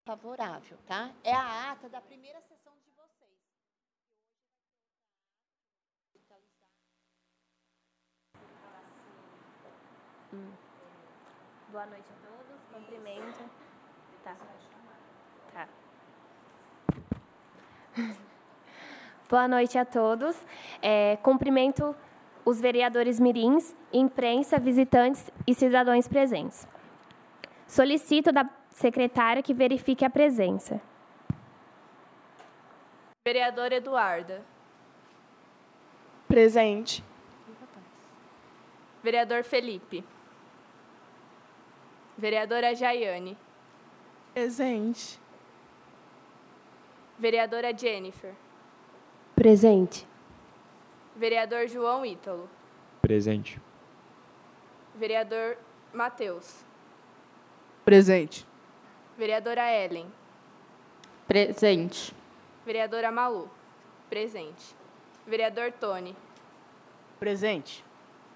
Favorável, tá? É a ata da primeira sessão de vocês. Boa noite a todos. Cumprimento. Tá. Boa noite a todos. Cumprimento os vereadores mirins, imprensa, visitantes e cidadãos presentes. Solicito da secretária que verifique a presença. Vereadora Eduarda. Presente. Vereador Felipe. Vereadora Jaiane. Presente. Vereadora Jennifer. Presente. Vereador João Ítalo. Presente. Vereador Matheus. Presente. Vereadora Ellen. Presente. Vereadora Malu. Presente. Vereador Tony. Presente.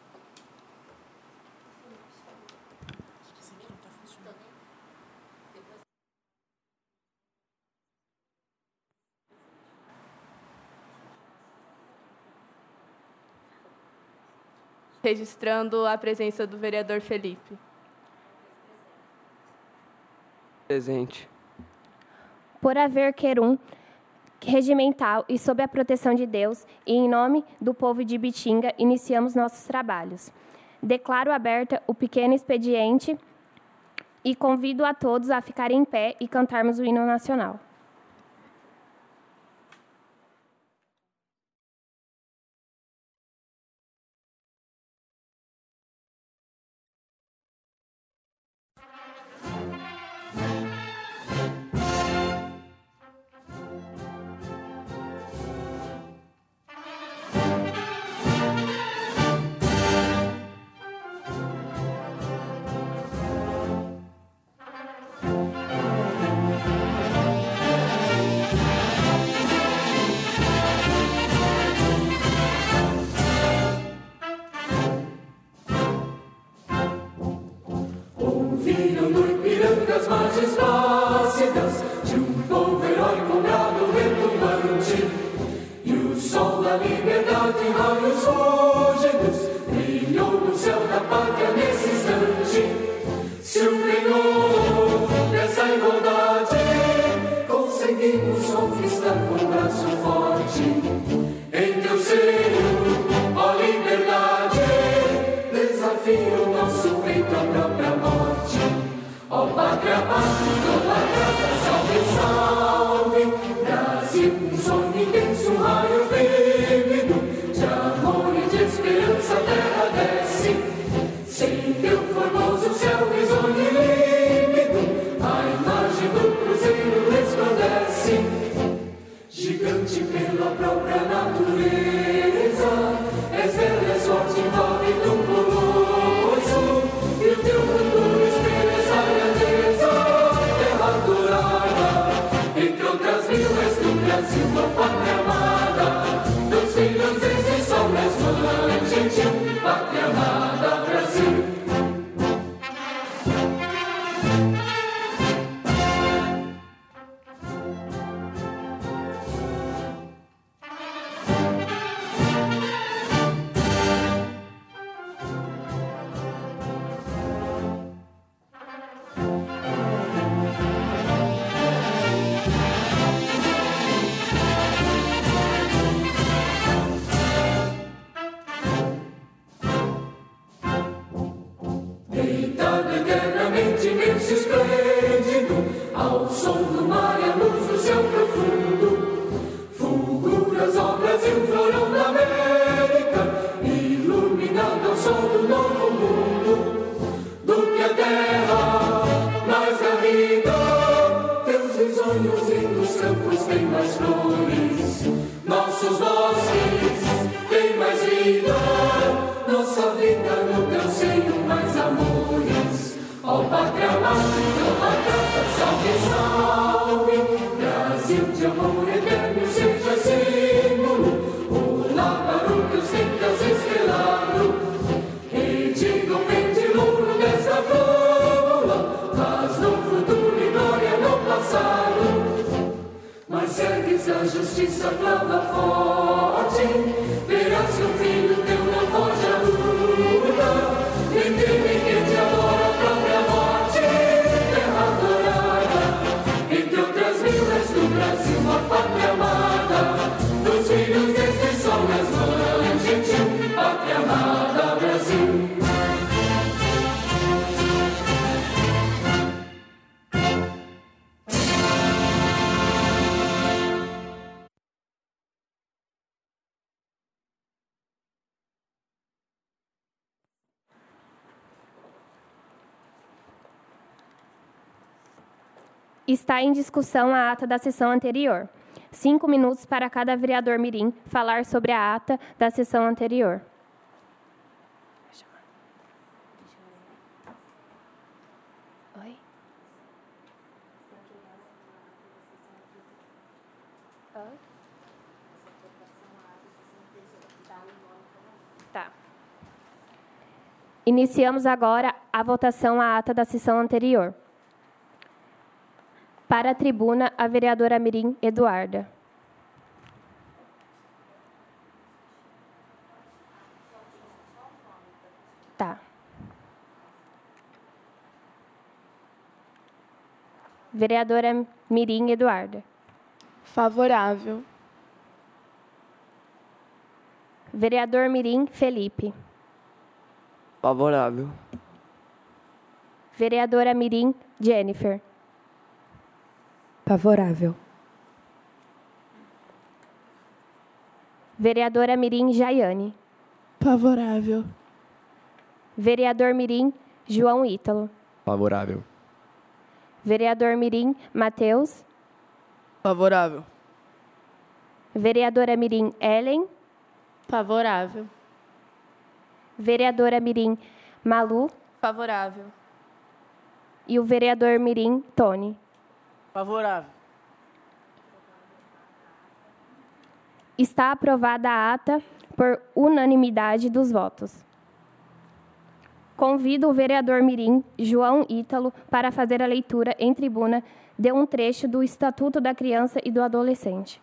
Registrando a presença do vereador Felipe. Presente. Por haver querum regimental e sob a proteção de Deus, e em nome do povo de Ibitinga, iniciamos nossos trabalhos. Declaro aberta o pequeno expediente e convido a todos a ficarem em pé e cantarmos o hino nacional. Ouviram no Ipiranga as margens plácidas de um povo heróico, brado retumbante, e o sol da liberdade em raios fúlgidos brilhou no céu da pátria nesse instante. Se o penhor dessa igualdade conseguimos conquistar com um braço forte, em teu seio, ó liberdade, desafia o nosso peito à própria morte. Ó pátria idolatrada, salve, salve, Brasil, um sonho intenso, um raio vívido, de amor e de esperança a terra desce, sem teu formoso céu risonho e límpido, a imagem do cruzeiro resplandece, gigante pela própria natureza, és bela, és forte, envolve num colosso, e o teu futuro espelha essa grandeza, terra dourada, entre outras mil és do Brasil, ó pátria amada, dos filhos desse sol és mãe gentil, pátria amada, Brasil. Deitado eternamente imenso e esplêndido, ao som do mar e à luz do céu profundo, fulguras, ó Brasil, florão da América, iluminado ao sol do novo mundo, do que a terra mais garrida, teus risonhos lindos campos têm mais flores, nossos bosques têm mais vida, nossa vida no teu seio mais amores. Ó pátria amada, idolatrada, salve, salve, Brasil de amor eterno seja símbolo, olá para o teus tentas estrelado, redigam verde louro desta flâmula, traz no futuro e glória no passado. passado. Mas segues a justiça, clama forte, verás que o filho teu não foge à luta. Nem teme que te adora a própria morte, terra adorada. Entre outras vilas do Brasil, a pátria amada, dos filhos deste sol nas mãos, gentil, pátria amada, Brasil. Está em discussão a ata da sessão anterior. 5 minutos para cada vereador mirim falar sobre a ata da sessão anterior. Oi? Tá. Iniciamos agora a votação à ata da sessão anterior. Para a tribuna, a vereadora mirim Eduarda. Tá. Vereadora mirim Eduarda. Favorável. Vereador mirim Felipe. Favorável. Vereadora mirim Jennifer. Favorável. Vereadora mirim Jaiane. Favorável. Vereador mirim João Ítalo. Favorável. Vereador mirim Matheus. Favorável. Vereadora mirim Ellen. Favorável. Vereadora mirim Malu. Favorável. E o vereador mirim Tony. Favorável. Está aprovada a ata por unanimidade dos votos. Convido o vereador mirim João Ítalo para fazer a leitura em tribuna de um trecho do Estatuto da Criança e do Adolescente.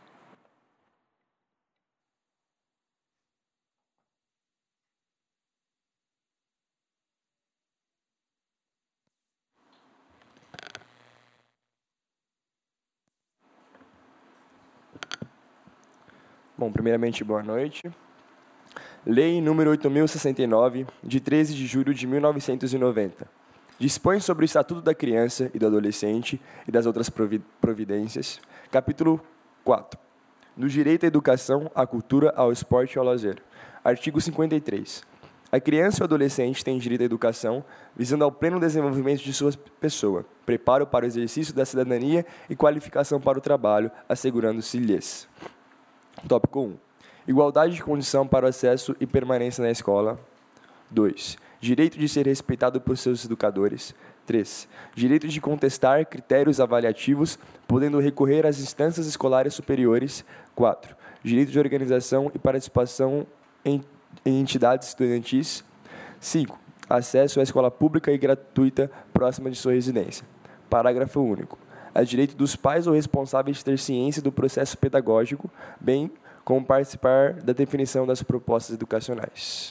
Bom, primeiramente, boa noite. Lei número 8.069, de 13 de julho de 1990. Dispõe sobre o Estatuto da Criança e do Adolescente e das outras providências. Capítulo 4. Do direito à educação, à cultura, ao esporte e ao lazer. Artigo 53. A criança e o adolescente têm direito à educação, visando ao pleno desenvolvimento de sua pessoa, preparo para o exercício da cidadania e qualificação para o trabalho, assegurando-se-lhes. Tópico 1. Igualdade de condição para o acesso e permanência na escola. 2. Direito de ser respeitado por seus educadores. 3. Direito de contestar critérios avaliativos, podendo recorrer às instâncias escolares superiores. 4. Direito de organização e participação em entidades estudantis. 5. Acesso à escola pública e gratuita próxima de sua residência. Parágrafo único. Há direito dos pais ou responsáveis de ter ciência do processo pedagógico, bem como participar da definição das propostas educacionais.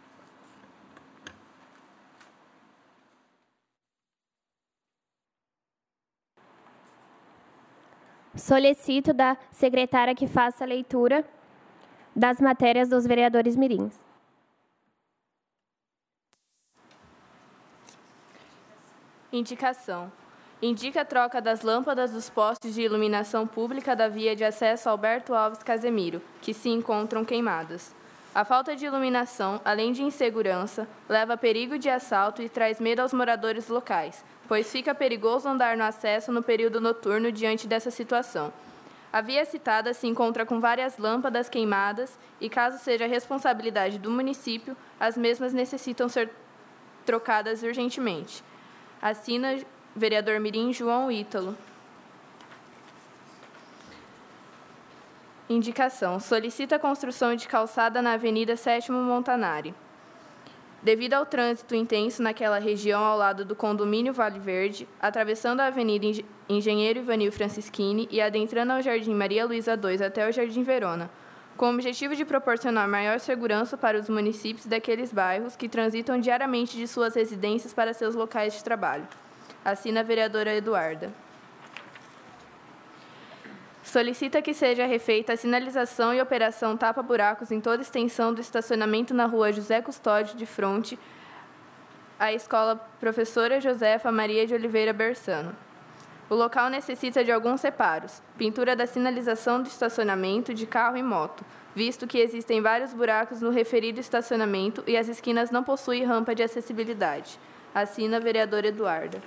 Solicito da secretária que faça a leitura das matérias dos vereadores mirins. Indicação. Indica a troca das lâmpadas dos postes de iluminação pública da via de acesso Alberto Alves Casemiro, que se encontram queimadas. A falta de iluminação, além de insegurança, leva a perigo de assalto e traz medo aos moradores locais, pois fica perigoso andar no acesso no período noturno diante dessa situação. A via citada se encontra com várias lâmpadas queimadas e, caso seja responsabilidade do município, as mesmas necessitam ser trocadas urgentemente. Assina vereador mirim João Ítalo. Indicação. Solicita a construção de calçada na Avenida 7º Montanari. Devido ao trânsito intenso naquela região ao lado do condomínio Vale Verde, atravessando a Avenida Engenheiro Ivanil Francischini e adentrando ao Jardim Maria Luísa II até o Jardim Verona, com o objetivo de proporcionar maior segurança para os municípios daqueles bairros que transitam diariamente de suas residências para seus locais de trabalho. Assina a vereadora Eduarda. Solicita que seja refeita a sinalização e operação tapa-buracos em toda a extensão do estacionamento na rua José Custódio, de fronte à Escola Professora Josefa Maria de Oliveira Bersano. O local necessita de alguns reparos: pintura da sinalização do estacionamento de carro e moto, visto que existem vários buracos no referido estacionamento e as esquinas não possuem rampa de acessibilidade. Assina a vereadora Eduarda.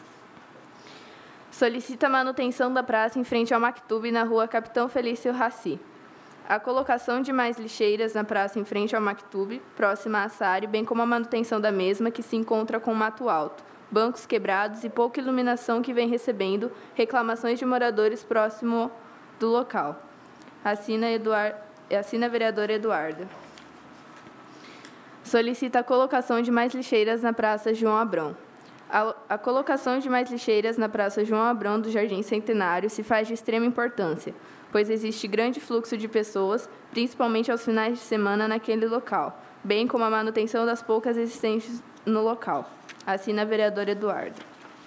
Solicita a manutenção da praça em frente ao Mactube, na rua Capitão Felício Raci. A colocação de mais lixeiras na praça em frente ao Mactube, próxima à Sari, bem como a manutenção da mesma, que se encontra com mato alto, bancos quebrados e pouca iluminação, que vem recebendo reclamações de moradores próximo do local. Assina a vereadora Eduarda. Solicita a colocação de mais lixeiras na Praça João Abrão. A colocação de mais lixeiras na Praça João Abrão do Jardim Centenário se faz de extrema importância, pois existe grande fluxo de pessoas, principalmente aos finais de semana naquele local, bem como a manutenção das poucas existentes no local. Assina a vereadora Eduarda.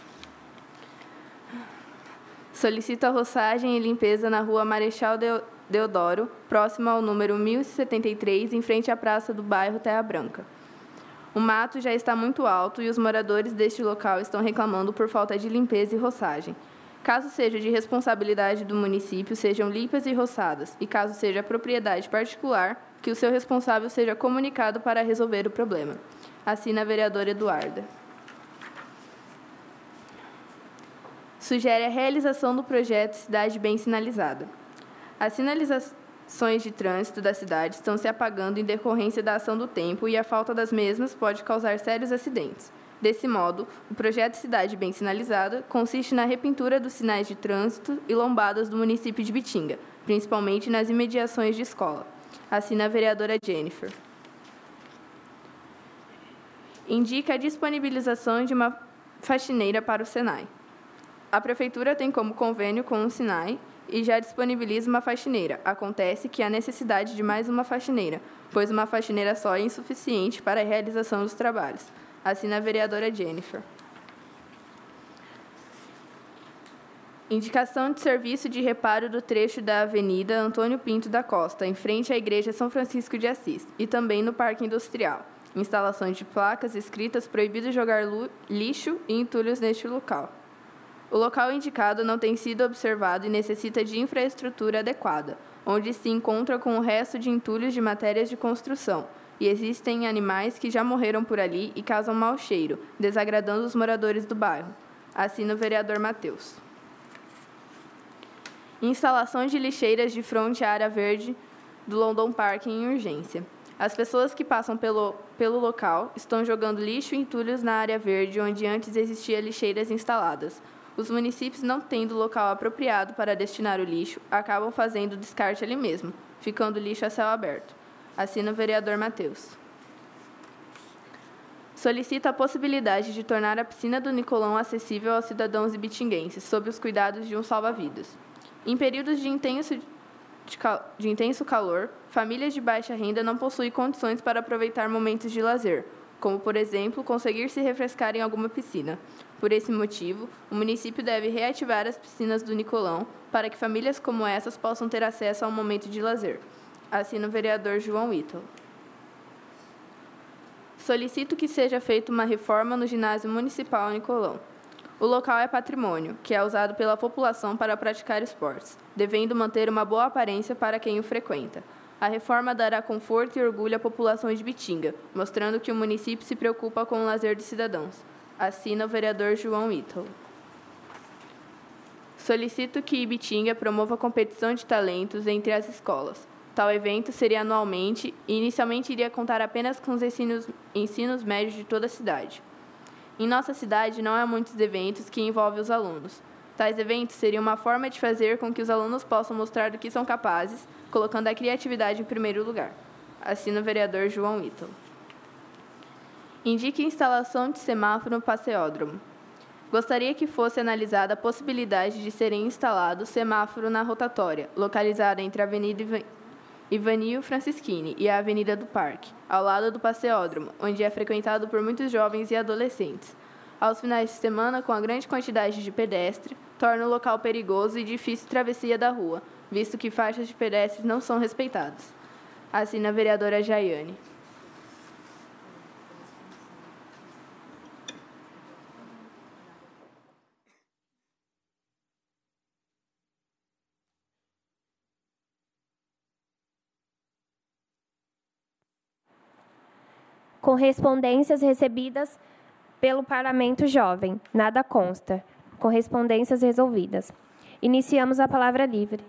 Solicita a roçagem e limpeza na rua Marechal Deodoro, próximo ao número 1073, em frente à praça do bairro Terra Branca. O mato já está muito alto e os moradores deste local estão reclamando por falta de limpeza e roçagem. Caso seja de responsabilidade do município, sejam limpas e roçadas, e caso seja propriedade particular, que o seu responsável seja comunicado para resolver o problema. Assina a vereadora Eduarda. Sugere a realização do projeto Cidade Bem Sinalizada. As sinalizações de trânsito da cidade estão se apagando em decorrência da ação do tempo e a falta das mesmas pode causar sérios acidentes. Desse modo, o projeto Cidade Bem Sinalizada consiste na repintura dos sinais de trânsito e lombadas do município de Bitinga, principalmente nas imediações de escola. Assina a vereadora Jennifer. Indica a disponibilização de uma faxineira para o Senai. A Prefeitura tem como convênio com o Senai e já disponibiliza uma faxineira. Acontece que há necessidade de mais uma faxineira, pois uma faxineira só é insuficiente para a realização dos trabalhos. Assina a vereadora Jennifer. Indicação de serviço de reparo do trecho da Avenida Antônio Pinto da Costa, em frente à Igreja São Francisco de Assis, e também no Parque Industrial. Instalações de placas escritas proibido jogar lixo e entulhos neste local. O local indicado não tem sido observado e necessita de infraestrutura adequada, onde se encontra com o resto de entulhos de matérias de construção, e existem animais que já morreram por ali e causam mau cheiro, desagradando os moradores do bairro. Assina o vereador Matheus. Instalação de lixeiras de fronte à área verde do London Park em urgência. As pessoas que passam pelo local estão jogando lixo e entulhos na área verde, onde antes existiam lixeiras instaladas. Os municípios, não tendo local apropriado para destinar o lixo, acabam fazendo o descarte ali mesmo, ficando o lixo a céu aberto. Assina o vereador Matheus. Solicita a possibilidade de tornar a piscina do Nicolão acessível aos cidadãos ibitinguenses, sob os cuidados de um salva-vidas. Em períodos de intenso calor, famílias de baixa renda não possuem condições para aproveitar momentos de lazer, como, por exemplo, conseguir se refrescar em alguma piscina. Por esse motivo, o município deve reativar as piscinas do Nicolão para que famílias como essas possam ter acesso a um momento de lazer. Assina o vereador João Ítalo. Solicito que seja feita uma reforma no ginásio municipal Nicolão. O local é patrimônio, que é usado pela população para praticar esportes, devendo manter uma boa aparência para quem o frequenta. A reforma dará conforto e orgulho à população de Bitinga, mostrando que o município se preocupa com o lazer dos cidadãos. Assina o vereador João Ítalo. Solicito que Ibitinga promova a competição de talentos entre as escolas. Tal evento seria anualmente e inicialmente iria contar apenas com os ensinos médios de toda a cidade. Em nossa cidade não há muitos eventos que envolvem os alunos. Tais eventos seriam uma forma de fazer com que os alunos possam mostrar do que são capazes, colocando a criatividade em primeiro lugar. Assina o vereador João Ítalo. Indique instalação de semáforo no passeódromo. Gostaria que fosse analisada a possibilidade de serem instalados semáforo na rotatória, localizada entre a Avenida Ivanil Francischini e a Avenida do Parque, ao lado do passeódromo, onde é frequentado por muitos jovens e adolescentes. Aos finais de semana, com a grande quantidade de pedestre, torna o local perigoso e difícil travessia da rua, visto que faixas de pedestres não são respeitadas. Assina a vereadora Jaiane. Correspondências recebidas pelo Parlamento Jovem. Nada consta. Correspondências resolvidas. Iniciamos a palavra livre.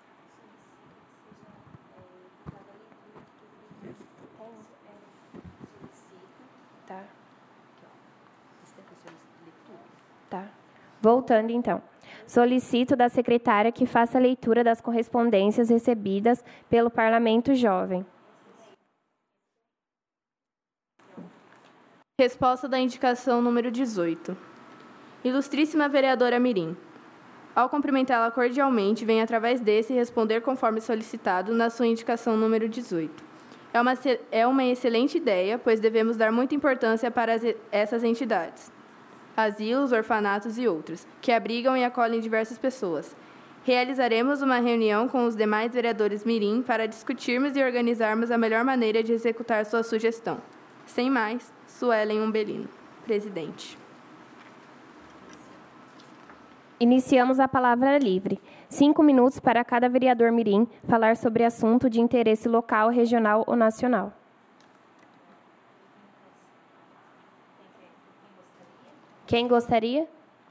Tá. Voltando, então. Solicito da secretária que faça a leitura das correspondências recebidas pelo Parlamento Jovem. Resposta da indicação número 18. Ilustríssima vereadora Mirim, ao cumprimentá-la cordialmente, venho através desse responder conforme solicitado na sua indicação número 18. É uma excelente ideia, pois devemos dar muita importância para essas entidades, asilos, orfanatos e outros, que abrigam e acolhem diversas pessoas. Realizaremos uma reunião com os demais vereadores Mirim para discutirmos e organizarmos a melhor maneira de executar sua sugestão. Sem mais, Suelen Umbelino, presidente. Iniciamos a palavra livre. 5 minutos para cada vereador Mirim falar sobre assunto de interesse local, regional ou nacional. Quem gostaria?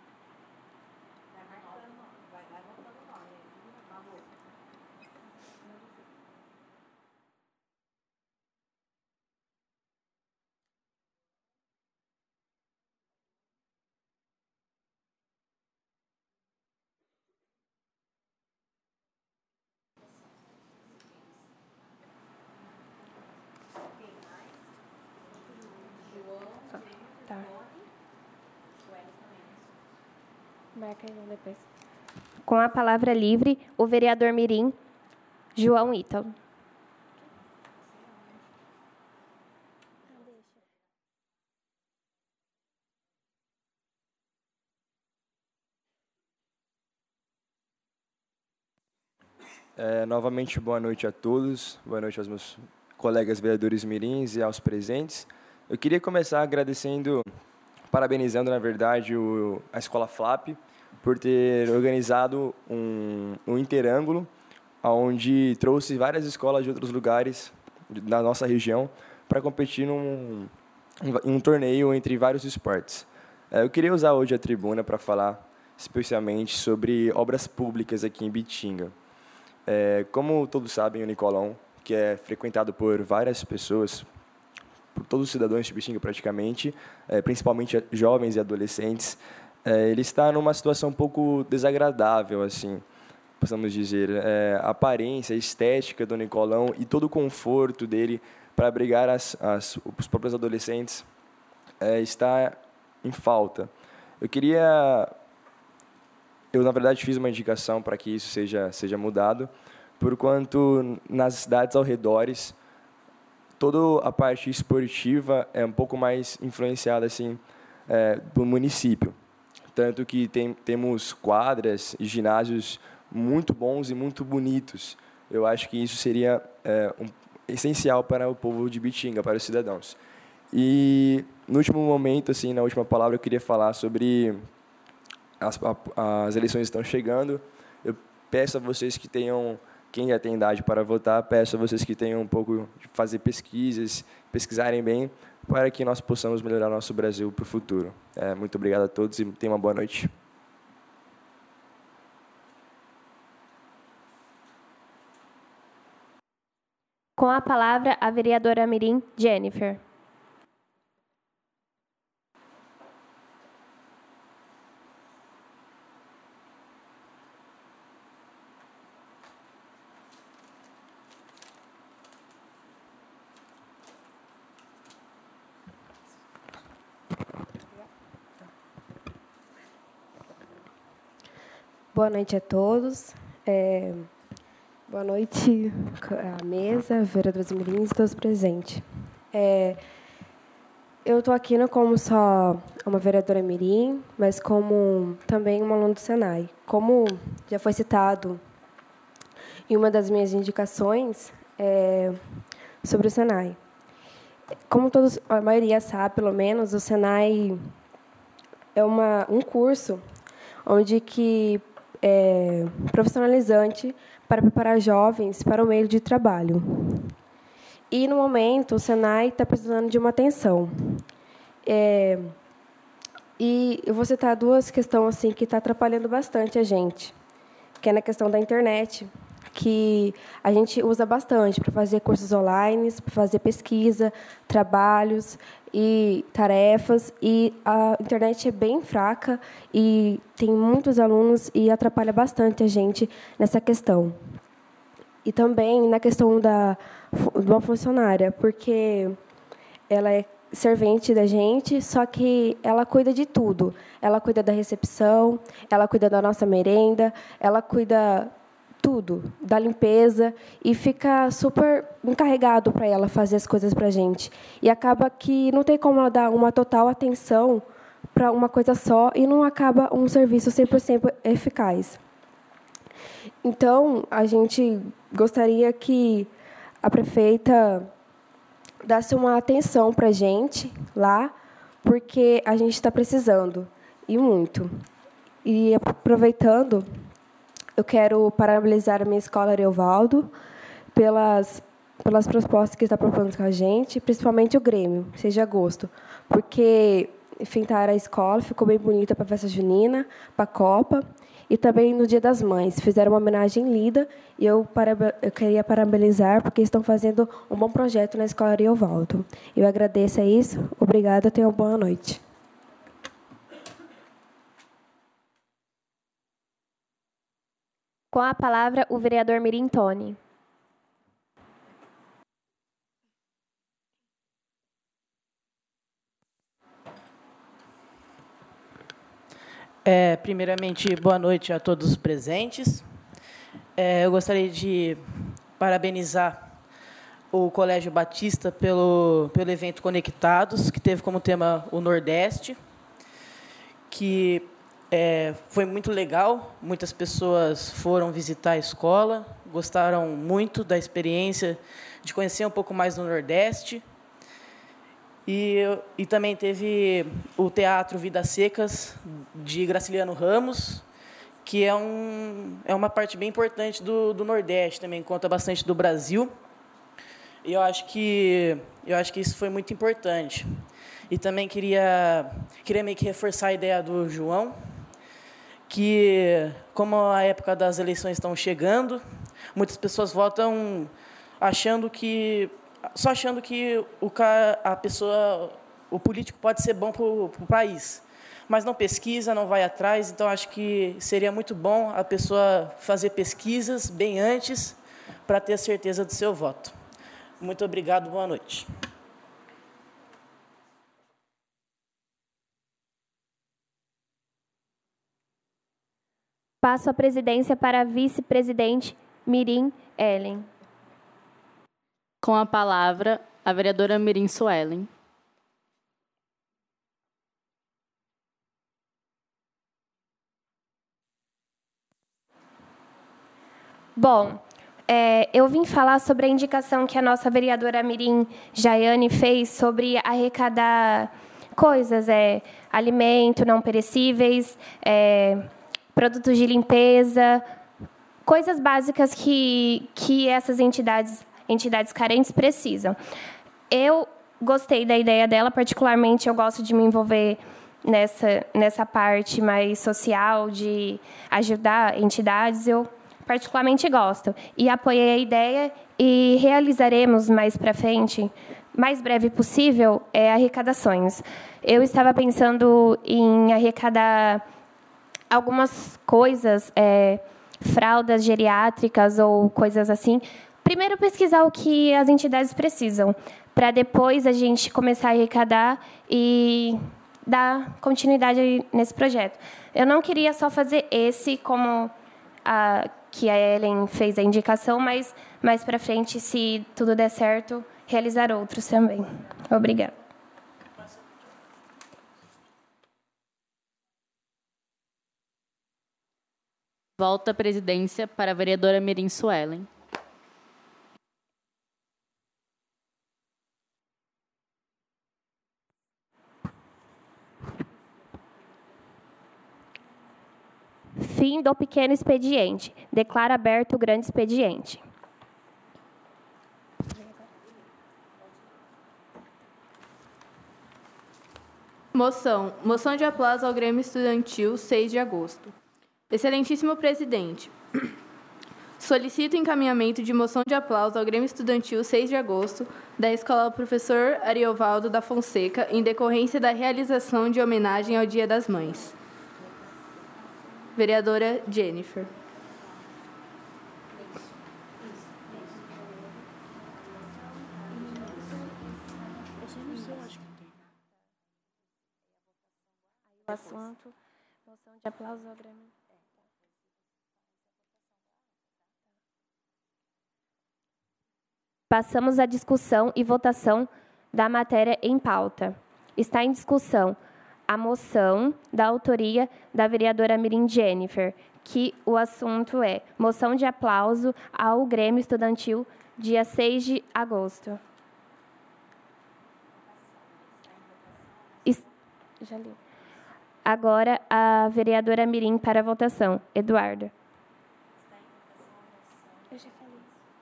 Tá. Marca aí depois. Com a palavra livre, o vereador Mirim, João Ítalo. Novamente, boa noite a todos. Boa noite aos meus colegas vereadores mirins e aos presentes. Eu queria começar agradecendo, parabenizando, na verdade, a Escola FLAP por ter organizado um interângulo, onde trouxe várias escolas de outros lugares da nossa região para competir em um torneio entre vários esportes. Eu queria usar hoje a tribuna para falar especialmente sobre obras públicas aqui em Bitinga. Como todos sabem, o Nicolão, que é frequentado por várias pessoas, por todos os cidadãos de Bitinga praticamente, principalmente jovens e adolescentes, ele está numa situação um pouco desagradável, assim, possamos dizer. A aparência, a estética do Nicolão e todo o conforto dele para abrigar os próprios adolescentes está em falta. Eu, na verdade, fiz uma indicação para que isso seja mudado, porquanto nas cidades ao redores, toda a parte esportiva é um pouco mais influenciada assim, do município. Tanto que temos quadras e ginásios muito bons e muito bonitos. Eu acho que isso seria essencial para o povo de Bitinga, para os cidadãos. E, no último momento, assim, na última palavra, eu queria falar sobre... As eleições estão chegando. Eu peço a vocês que tenham, quem já tem idade para votar, peço a vocês que tenham um pouco de fazer pesquisarem bem, para que nós possamos melhorar nosso Brasil para o futuro. Muito obrigado a todos e tenham uma boa noite. Com a palavra, a vereadora Mirim, Jennifer. Boa noite a todos. Boa noite à mesa, vereadores mirins e todos presentes. Eu estou aqui não como só uma vereadora mirim, mas como também uma aluna do Senai. Como já foi citado em uma das minhas indicações sobre o Senai. Como todos, a maioria sabe, pelo menos, o Senai é um curso onde que é profissionalizante para preparar jovens para o meio de trabalho. E, no momento, o Senai está precisando de uma atenção. E eu vou citar duas questões assim, que estão atrapalhando bastante a gente, que é na questão da internet, que a gente usa bastante para fazer cursos online, para fazer pesquisa, trabalhos e tarefas, e a internet é bem fraca e tem muitos alunos e atrapalha bastante a gente nessa questão. E também na questão de uma funcionária, porque ela é servente da gente, só que ela cuida de tudo. Ela cuida da recepção, ela cuida da nossa merenda, ela cuida tudo, da limpeza, e fica super encarregado para ela fazer as coisas para a gente. E acaba que não tem como ela dar uma total atenção para uma coisa só e não acaba um serviço 100% eficaz. Então, a gente gostaria que a prefeita desse uma atenção para a gente lá, porque a gente está precisando, e muito. E, aproveitando, eu quero parabenizar a minha escola Ariovaldo pelas propostas que está propondo com a gente, principalmente o Grêmio, 6 de agosto, porque enfeitaram a escola, ficou bem bonita para a festa junina, para a Copa, e também no Dia das Mães. Fizeram uma homenagem linda, e eu queria parabenizar, porque estão fazendo um bom projeto na escola Ariovaldo. Eu agradeço a isso. Obrigada, tenham uma boa noite. Com a palavra, o vereador Mirim Tony. Primeiramente, boa noite a todos os presentes. Eu gostaria de parabenizar o Colégio Batista pelo evento Conectados, que teve como tema o Nordeste, que foi muito legal. Muitas pessoas foram visitar a escola, gostaram muito da experiência de conhecer um pouco mais do Nordeste. E também teve o Teatro Vidas Secas, de Graciliano Ramos, que é uma parte bem importante do Nordeste, também conta bastante do Brasil. E eu acho que isso foi muito importante. E também queria meio que reforçar a ideia do João, que, como a época das eleições estão chegando, muitas pessoas votam achando que o político pode ser bom para o país, mas não pesquisa, não vai atrás. Então, acho que seria muito bom a pessoa fazer pesquisas bem antes para ter a certeza do seu voto. Muito obrigado, boa noite. Passo a presidência para a vice-presidente Mirim Ellen. Com a palavra, a vereadora Mirim Suelen. Bom, eu vim falar sobre a indicação que a nossa vereadora Mirim Jaiane fez sobre arrecadar coisas, alimento não perecíveis, produtos de limpeza, coisas básicas que essas entidades carentes precisam. Eu gostei da ideia dela, particularmente eu gosto de me envolver nessa parte mais social, de ajudar entidades, eu particularmente gosto. E apoiei a ideia e realizaremos mais para frente, mais breve possível, arrecadações. Eu estava pensando em arrecadar algumas coisas, fraldas geriátricas ou coisas assim. Primeiro, pesquisar o que as entidades precisam, para depois a gente começar a arrecadar e dar continuidade aí nesse projeto. Eu não queria só fazer esse como que a Ellen fez a indicação, mas mais para frente, se tudo der certo, realizar outros também. Obrigada. Volta a presidência para a vereadora Mirim Suelen. Fim do pequeno expediente. Declaro aberto o grande expediente. Moção. Moção de aplauso ao Grêmio Estudantil, 6 de agosto. Excelentíssimo presidente, solicito o encaminhamento de moção de aplauso ao Grêmio Estudantil 6 de agosto da Escola Professor Ariovaldo da Fonseca, em decorrência da realização de homenagem ao Dia das Mães. Vereadora Jennifer. O assunto, moção de aplauso ao Grêmio. Passamos à discussão e votação da matéria em pauta. Está em discussão a moção da autoria da vereadora Mirim Jennifer, que o assunto é moção de aplauso ao Grêmio Estudantil, dia 6 de agosto. Já li. Agora, a vereadora Mirim para a votação. Eduardo. Eu já falei.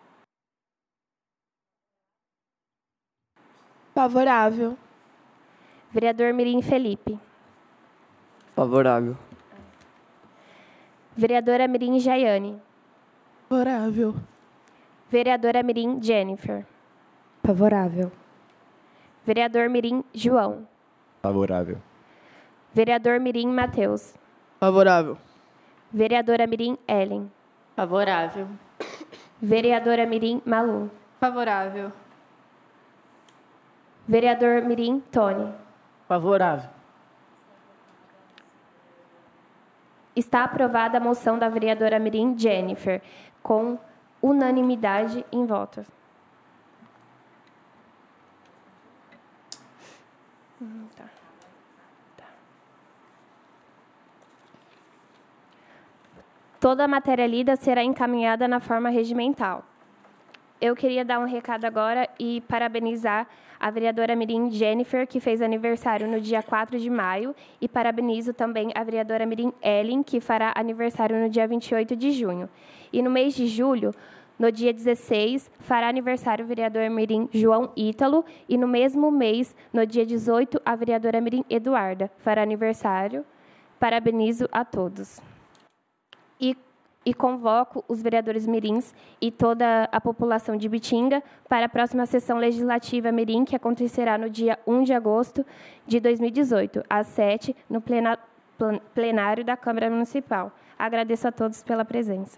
Favorável. Vereador Mirim Felipe. Favorável. Vereadora Mirim Jaiane. Favorável. Vereadora Mirim Jennifer. Favorável. Vereador Mirim João. Favorável. Vereador Mirim Matheus. Favorável. Vereadora Mirim Ellen. Favorável. Vereadora Mirim Malu. Favorável. Vereador Mirim Tony. Favorável. Está aprovada a moção da vereadora Mirim Jennifer, com unanimidade em votos. Tá. Toda a matéria lida será encaminhada na forma regimental. Eu queria dar um recado agora e parabenizar a vereadora Mirim Jennifer, que fez aniversário no dia 4 de maio, e parabenizo também a vereadora Mirim Ellen, que fará aniversário no dia 28 de junho. E no mês de julho, no dia 16, fará aniversário o vereador Mirim João Ítalo, e no mesmo mês, no dia 18, a vereadora Mirim Eduarda fará aniversário. Parabenizo a todos. E convoco os vereadores mirins e toda a população de Ibitinga para a próxima sessão legislativa mirim, que acontecerá no dia 1 de agosto de 2018, às 7h, no plenário da Câmara Municipal. Agradeço a todos pela presença.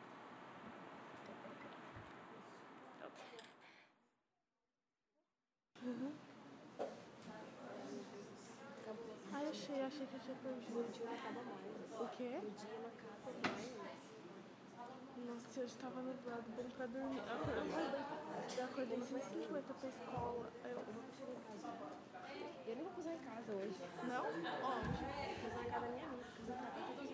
Achei que eu tinha perdido. O quê? Nossa, eu estava nublado, bem pra dormir. Eu acordei sem silhueta pra escola. Eu nem vou usar em casa hoje. Não? Onde? Vou usar em casa da minha amiga.